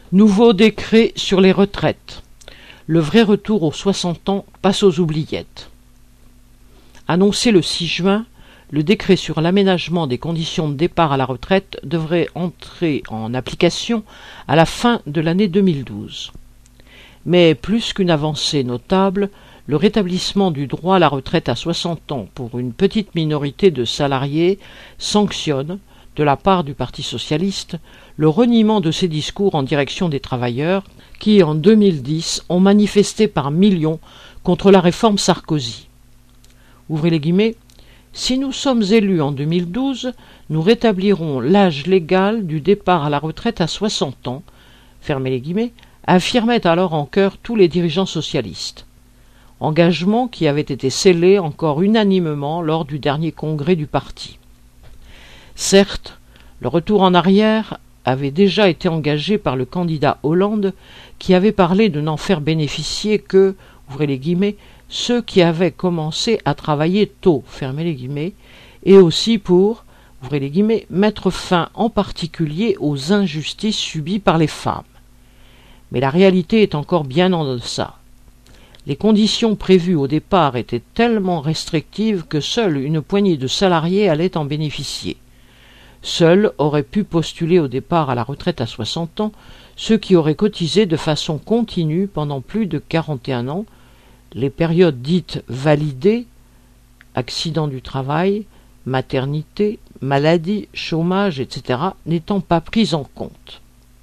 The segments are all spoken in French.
Nouveau décret sur les retraites. Le vrai retour aux 60 ans passe aux oubliettes. Annoncé le 6 juin, le décret sur l'aménagement des conditions de départ à la retraite devrait entrer en application à la fin de l'année 2012. Mais plus qu'une avancée notable, le rétablissement du droit à la retraite à 60 ans pour une petite minorité de salariés sanctionne, de la part du Parti socialiste, le reniement de ses discours en direction des travailleurs qui, en 2010, ont manifesté par millions contre la réforme Sarkozy. Ouvrez les guillemets, « Si nous sommes élus en 2012, nous rétablirons l'âge légal du départ à la retraite à 60 ans, fermez les guillemets, affirmaient alors en chœur tous les dirigeants socialistes. Engagement qui avait été scellé encore unanimement lors du dernier congrès du parti. Certes, le retour en arrière avait déjà été engagé par le candidat Hollande qui avait parlé de n'en faire bénéficier que, ouvrez les guillemets, ceux qui avaient commencé à travailler tôt, fermez les guillemets, et aussi pour, ouvrez les guillemets, mettre fin en particulier aux injustices subies par les femmes. Mais la réalité est encore bien en deçà. Les conditions prévues au départ étaient tellement restrictives que seule une poignée de salariés allait en bénéficier. Seuls auraient pu postuler au départ à la retraite à 60 ans ceux qui auraient cotisé de façon continue pendant plus de 41 ans, les périodes dites validées, accident du travail, maternité, maladie, chômage, etc., n'étant pas prises en compte.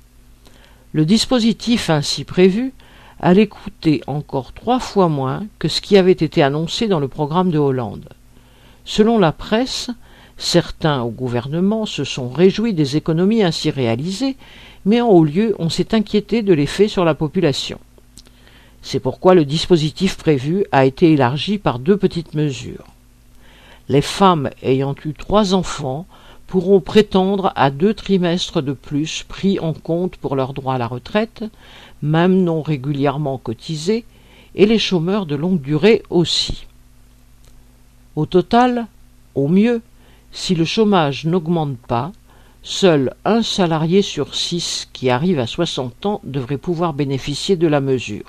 Le dispositif ainsi prévu allait coûter encore 3 fois moins que ce qui avait été annoncé dans le programme de Hollande. Selon la presse, certains au gouvernement se sont réjouis des économies ainsi réalisées, mais en haut lieu on s'est inquiété de l'effet sur la population. C'est pourquoi le dispositif prévu a été élargi par 2 petites mesures. Les femmes ayant eu 3 enfants pourront prétendre à 2 trimestres de plus pris en compte pour leur droit à la retraite, même non régulièrement cotisés, et les chômeurs de longue durée aussi. Au total, au mieux, si le chômage n'augmente pas, seul 1 salarié sur 6 qui arrive à 60 ans devrait pouvoir bénéficier de la mesure.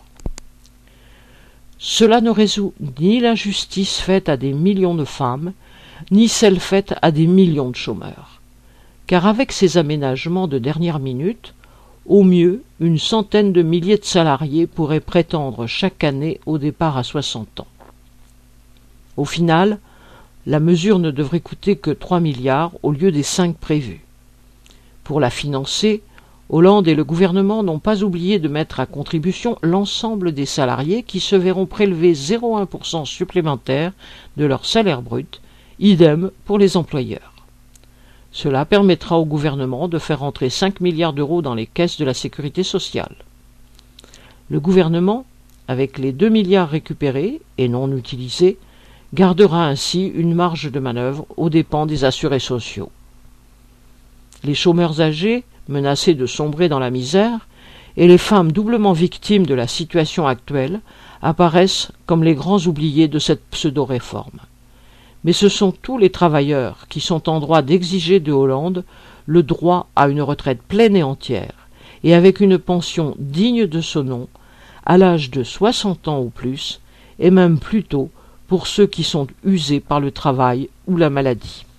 Cela ne résout ni l'injustice faite à des millions de femmes, ni celle faite à des millions de chômeurs. Car avec ces aménagements de dernière minute, au mieux, une centaine de milliers de salariés pourraient prétendre chaque année au départ à 60 ans. Au final, la mesure ne devrait coûter que 3 milliards au lieu des 5 prévus. Pour la financer, Hollande et le gouvernement n'ont pas oublié de mettre à contribution l'ensemble des salariés qui se verront prélever 0,1% supplémentaire de leur salaire brut, idem pour les employeurs. Cela permettra au gouvernement de faire entrer 5 milliards d'euros dans les caisses de la sécurité sociale. Le gouvernement, avec les 2 milliards récupérés et non utilisés, gardera ainsi une marge de manœuvre aux dépens des assurés sociaux. Les chômeurs âgés, menacés de sombrer dans la misère, et les femmes doublement victimes de la situation actuelle apparaissent comme les grands oubliés de cette pseudo-réforme. Mais ce sont tous les travailleurs qui sont en droit d'exiger de Hollande le droit à une retraite pleine et entière, et avec une pension digne de ce nom, à l'âge de 60 ans ou plus, et même plus tôt pour ceux qui sont usés par le travail ou la maladie.